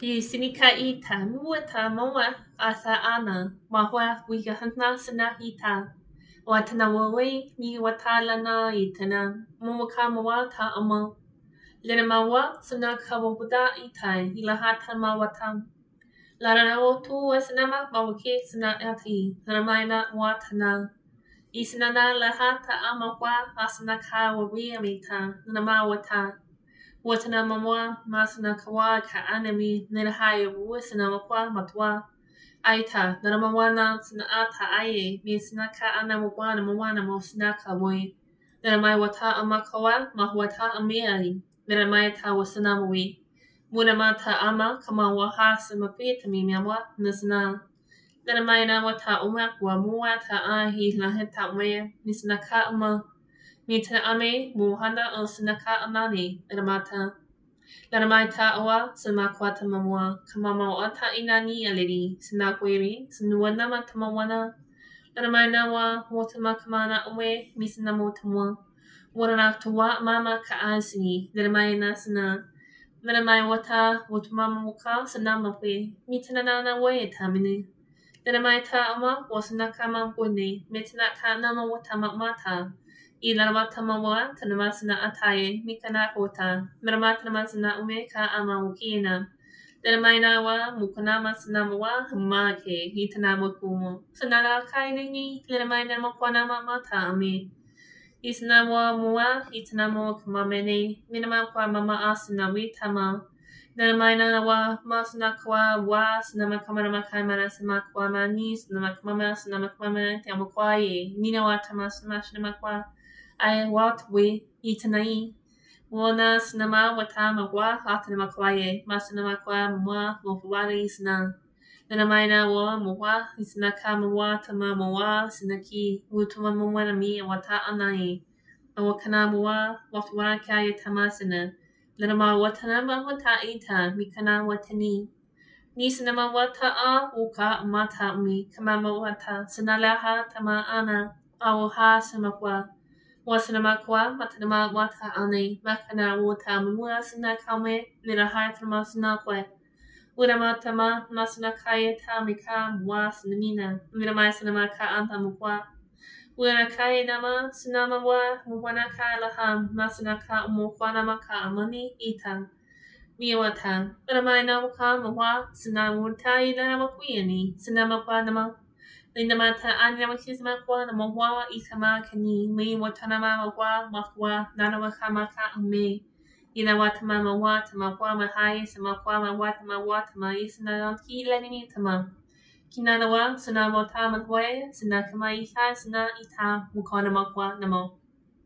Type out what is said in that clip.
I sinika ita muata moa asa ana mahua wiga hana sana ita watana wawe ni watala na itana mumaka mawa ta ama lena mawa sana kawabuda ita ilahata mawata lana o tu wasanama mawake sana ati lana maina watana isanana lahata ama kwa asana kawawi amita lana mawata Watana mamwa masana kawa ka anami nera haya wusana wakwa matwa aita nara mawana sana ata aye mi sana ka ana mawana mo sana ka boy nera mai wata ama kawa mahwata amiari nera mai ta wasana mwi muna mata ama kama waha sama pita mi miamwa nasana nera mai na wata umakwa muwata ahi na heta me mi sana ka ama Mita ame muhanda o sinaka amani ramata. Laramaita oa samakwata mamua kamama o ata inani aliri sinakwiri sinuana matamawana. Laramaina wa motama kamana ume misinamo tamwa. Warana tuwa mama ka asini laramaina sina. Laramai wata watumama muka sanamape mitanana way tamini. Laramaita ama wasanaka mamwini mitanaka nama watama mata. Ilamatamawa tanamasana ataye mikana hota maramatanamazana umeka ama ukina Dermaina wa mukanama sanamawa hamake hitanamukumo sanara kainini lermaina makwanama mata ami Isnawa mua hitanamo kamamene minama kwa mama asana witama Dermaina wa masana kwa wa sanama kamana kaimana samakwa mani sanama kamama sanama kamama tamakwaye nina watama samashana kwa I walked we itanai wana sinama watama wa hatana makwaye masana kwa mwa mofwari isna Nanamaina wa mwa isna kama wa tama mwa sinaki utuma mwana mi wata anai awakana mwa wafwara kaya tamasina Nanama watana wata ita mikana watani Ni sinama wata a uka mata mi kama wata sinalaha tama ana awaha samakwa Wasanamakwa matanama wata ane makana wata mua sina kame lira haitama sinakwe. Uramatama masana kaya tamika mwa sinamina. Miramai sinamaka antamukwa. Ura kaya nama sinama wa mwana kaya laham masanaka umukwana maka amani ita. Miwata. Uramai namaka mwa sinamurtai lana makwiyani. Sinamakwa nama. Linamata anyamaksisma kwa na mahwa isama kani me watanama mahwa mahwa nanamakamaka me Inawatama mawatama kwa mahai sama kwa mawatama watama isna kila nimitama Kinanawa sana watama hwe sana kama isa sana ita mukana makwa namo